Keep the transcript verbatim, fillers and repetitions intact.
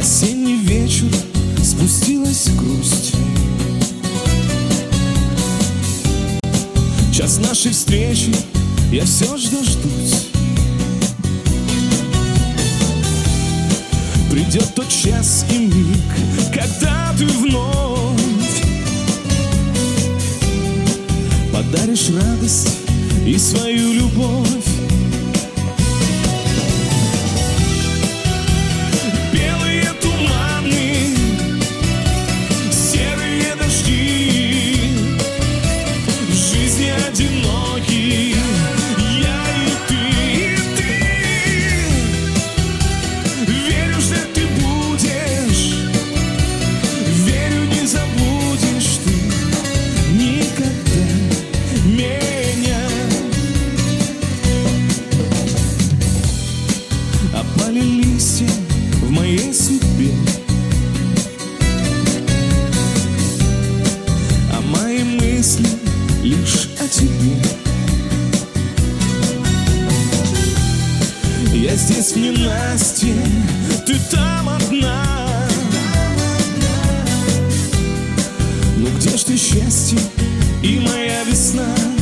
осенний вечер спустилась грусть. Час нашей встречи я все ж дождусь. Придет тот час и миг, когда ты вновь подаришь радость и свою любовь. Белые туманы, серые дожди, в жизни одинокие я и ты, и ты. Верю, что ты будешь, верю, не забудешь ты никогда меня. Опали листья в моей судьбе, а мои мысли лишь о тебе. Я здесь в ненастье, ты там одна. Ну где ж ты, счастье и моя весна?